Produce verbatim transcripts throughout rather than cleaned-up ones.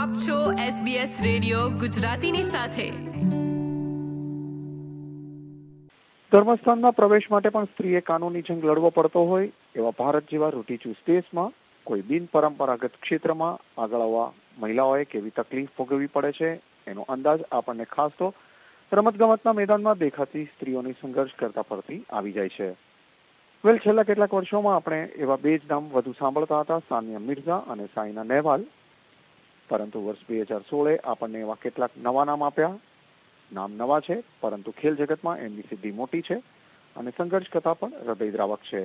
આપ છો SBS radio ગુજરાતીની સાથે. ધર્મસ્થાનના પ્રવેશ માટે પણ સ્ત્રીએ કાનૂની જંગ લડવો પડતો હોય એવા ભારત જેવા રૂઢિચુસ્ત દેશમાં કોઈ બિન પરંપરાગત ક્ષેત્રમાં આગળ આવવા મહિલાઓએ કેવી તકલીફ ભોગવવી પડે છે એનો અંદાજ આપણને ખાસ તો રમતગમતના મેદાનમાં દેખાતી સ્ત્રીઓની સંઘર્ષ કરતા પરથી આવી જાય છે. વેલ છેલ્લા કેટલાક વર્ષોમાં આપણે એવા બે જ નામ વધુ સાંભળતા હતા, સાનિયા મિર્ઝા અને સાઇના નેહવાલ. પરંતુ વર્ષ બે હજાર સોળે આપણને એવા કેટલાક નવા નામ આપ્યા. નામ નવા છે, પરંતુ ખેલ જગતમાં એમની સિદ્ધિ મોટી છે અને સંઘર્ષ કથા પણ હૃદયદ્રાવક છે.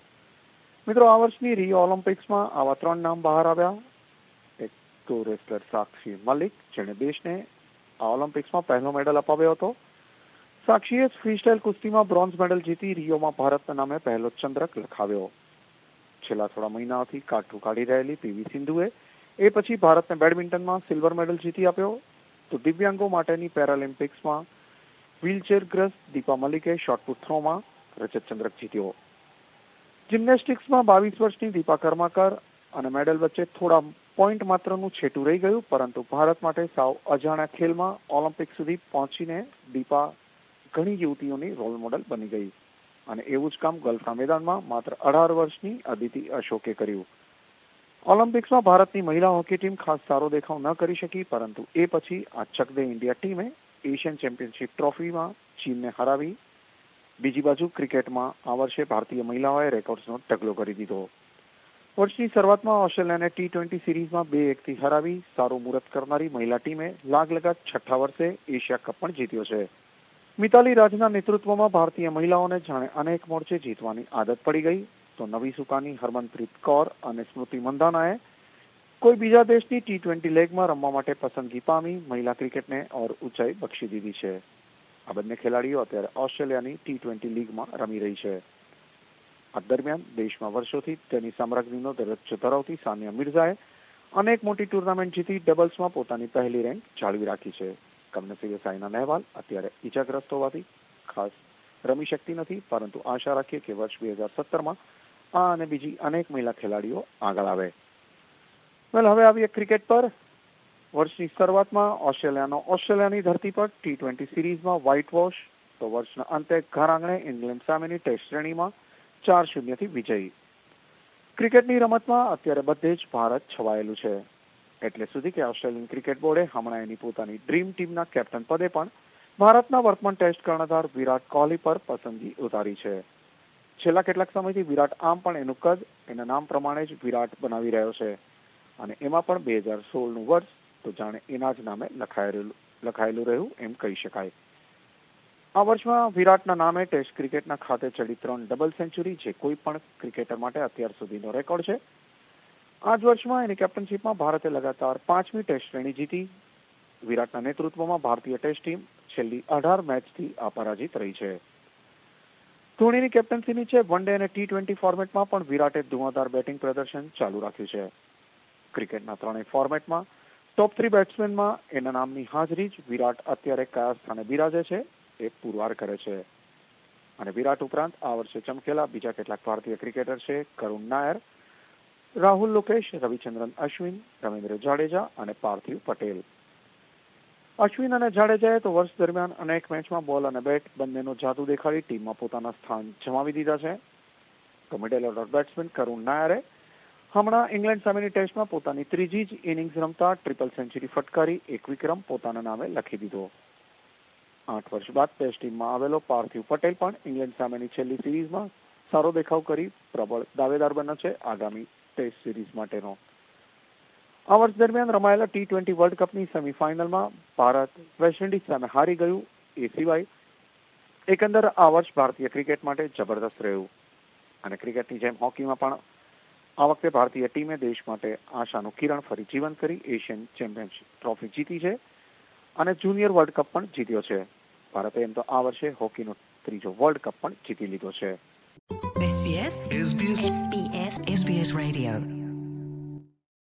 મિત્રો, આ વર્ષની રિયો ઓલિમ્પિક્સમાં આવા ત્રણ નામ બહાર આવ્યા. એક તો રેસલર સાક્ષી મલિક, જેણે દેશને આ ઓલિમ્પિક્સમાં પહેલો મેડલ અપાવ્યો હતો. સાક્ષીએ ફ્રીસ્ટાઇલ કુસ્તીમાં બ્રોન્ઝ મેડલ જીતી રિયોમાં ભારતના નામે પહેલો ચંદ્રક લખાવ્યો. છેલ્લા થોડા મહિનાઓથી કાઠું કાઢી રહેલી પીવી સિંધુએ એ પછી ભારતને બેડમિન્ટનમાં સિલ્વર મેડલ જીતી આપ્યો. તો દિવ્યાંગો માટેની પેરાલિમ્પિક્સમાં વ્હીલચેરગ્રસ્ત દીપા મલિકે શોટપુટ થ્રોમાં રજત ચંદ્રક જીત્યો. જિમ્નેસ્ટિક્સમાં બાવીસ વર્ષની દીપા કર્માકર અને મેડલ વચ્ચે થોડા પોઈન્ટ માત્રનું છેટું રહી ગયું, પરંતુ ભારત માટે સાવ અજાણ્યા ખેલમાં ઓલિમ્પિક સુધી પહોંચીને દીપા ઘણી યુવતીઓની રોલ મોડલ બની ગઈ. અને એવું જ કામ ગોલ્ફના મેદાનમાં માત્ર અઢાર વર્ષની અદિતિ અશોકે કર્યું. ઓલિમ્પિક્સમાં ભારતની મહિલા હોકી ટીમ ખાસ સારો દેખાવ ન કરી શકી, પરંતુ એ પછી આ ચક દે ઇન્ડિયા ટીમે એશિયન ચેમ્પિયનશિપ ટ્રોફીમાં ચીનને હરાવી. બીજી બાજુ ક્રિકેટમાં આ વર્ષે ભારતીય મહિલાઓએ રેકોર્ડ્સનો ઢગલો કરી દીધો. વર્ષની શરૂઆતમાં ઓસ્ટ્રેલિયાને ટી ટ્વેન્ટી સિરીઝમાં બે એકથી હરાવી સારું મુહૂર્ત કરનારી મહિલા ટીમે લાગલગાટ છઠ્ઠા વર્ષે એશિયા કપ પણ જીત્યો છે. મિતાલી રાજના નેતૃત્વમાં ભારતીય મહિલાઓને જાણે અનેક મોરચે જીતવાની આદત પડી ગઈ. તો નવી સુકાની હરમનપ્રીત કૌર અને સ્મૃતિ મંધાનાએ કોઈ બીજા દેશની ટી ટ્વેન્ટી લેગમાં રમવા માટે પસંદગી પામી મહિલા ક્રિકેટને ઓર ઊંચાઈ બક્ષી દીધી છે. આ બંને ખેલાડીઓ અત્યારે ઓસ્ટ્રેલિયાની ટી ટ્વેન્ટી લીગમાં રમી રહી છે. આ દરમિયાન દેશમાં વર્ષોથી તેની સામ્રાજ્યનો દરજ્જો ધરાવતી સાનિયા મિર્ઝાએ અનેક મોટી ટુર્નામેન્ટ જીતી ડબલ્સમાં પોતાની પહેલી રેન્ક જાળવી રાખી છે. કમનસીબે સાઇના નેહવાલ અત્યારે ઈજાગ્રસ્ત હોવાથી ખાસ રમી શકતી નથી, પરંતુ આશા રાખીએ કે વર્ષ બે હજાર સત્તરમાં આ અને બીજી અનેક મહિલા ખેલાડીઓ આગળ આવે. વેલ હવે આવીએ ક્રિકેટ પર. વર્ષની શરૂઆતમાં ઓસ્ટ્રેલિયાનો ઓસ્ટ્રેલિયાની ધરતી પર ટી ટ્વેન્ટી સિરીઝમાં વ્હાઇટ વોશ, તો વર્ષના અંતે ઘર આંગણે ઇંગ્લેન્ડ સામેની ટેસ્ટ શ્રેણીમાં ચાર શૂન્યથી વિજયી. ક્રિકેટની રમતમાં અત્યારે બધે જ ભારત છવાયેલું છે. એટલે સુધી કે ઓસ્ટ્રેલિયન ક્રિકેટ બોર્ડે હમણાં એની પોતાની ડ્રીમ ટીમના કેપ્ટન પદે પણ ભારતના વર્તમાન ટેસ્ટ કર્ણધાર વિરાટ કોહલી પર પસંદગી ઉતારી છે. છેલ્લા કેટલાક સમયથી વિરાટ આમ પણ એનું કદ એના નામ પ્રમાણે જ વિરાટ બનાવી રહ્યો છે, અને એમાં પણ બે હજાર સોળનું વર્ષ તો જાણે એના જ નામે લખાયેલું લખાયેલું રહ્યું એમ કહી શકાય. આ વર્ષમાં વિરાટના નામે ટેસ્ટ ક્રિકેટના ખાતે ચડી ત્રણ ડબલ સેન્ચુરી, જે કોઈ પણ ક્રિકેટર માટે અત્યાર સુધીનો રેકોર્ડ છે. આ જ વર્ષમાં એની કેપ્ટનશીપમાં ભારતે લગાતાર પાંચમી ટેસ્ટ શ્રેણી જીતી. વિરાટના નેતૃત્વમાં ભારતીય ટેસ્ટ ટીમ છેલ્લી અઢાર મેચથી અપરાજિત રહી છે. ધોનીની કેપ્ટન્સી નીચે વન ડે અને ટી ટ્વેન્ટી ફોર્મેટમાં પણ વિરાટે ધુઆધાર બેટિંગ પ્રદર્શન ચાલુ રાખ્યું છે. ક્રિકેટના ત્રણેય ફોર્મેટમાં ટોપ થ્રી બેટ્સમેનમાં એના નામની હાજરી જ વિરાટ અત્યારે કયા સ્થાને બિરાજે છે એ પુરવાર કરે છે. અને વિરાટ ઉપરાંત આ વર્ષે ચમકેલા બીજા કેટલાક ભારતીય ક્રિકેટર છે કરુણ નાયર, રાહુલ લોકેશ, રવિચંદ્રન અશ્વિન, રવિન્દ્ર જાડેજા અને પાર્થિવ પટેલ. અશ્વિન અને જાડેજાએ તો વર્ષ દરમિયાન અનેક મેચમાં બોલ અને બેટ બંનેનો જાદુ દેખાડી ટીમમાં પોતાના સ્થાન જમાવી દીધા છે. તો મિડલ ઓર્ડર બેટ્સમેન કરુણ નાયરે હમણાં ઇંગ્લેન્ડ સામેની ટેસ્ટમાં પોતાની ત્રીજી જ ઇનિંગ્સ રમતા ટ્રિપલ સેન્ચુરી ફટકારી એક વિક્રમ પોતાના નામે લખી દીધો. આઠ વર્ષ બાદ ટેસ્ટ ટીમમાં આવેલો પાર્થિવ પટેલ પણ ઇંગ્લેન્ડ સામેની છેલ્લી સિરીઝમાં સારો દેખાવ કરી પ્રબળ દાવેદાર બન્યો છે આગામી ટેસ્ટ સિરીઝ માટેનો. આ વર્ષ દરમિયાન રમાયેલા ટી ટ્વેન્ટી વર્લ્ડ કપની સેમીફાઇનલમાં ભારત વેસ્ટ ઇન્ડિઝ સામે હારી ગયું. એ સિવાય એકંદર આ વર્ષ ભારતીય ક્રિકેટ માટે જબરદસ્ત રહ્યું. અને ક્રિકેટની જેમ હોકીમાં પણ આ વખતે ભારતીય ટીમે દેશ માટે આશાનું કિરણ ફરી જીવંત કરી એશિયન ચેમ્પિયનશિપ ટ્રોફી જીતી છે અને જુનિયર વર્લ્ડ કપ પણ જીત્યો છે. ભારતે એમ તો આ વર્ષે હોકીનો ત્રીજો વર્લ્ડ કપ પણ જીતી લીધો છે. S B S S B S S B S radio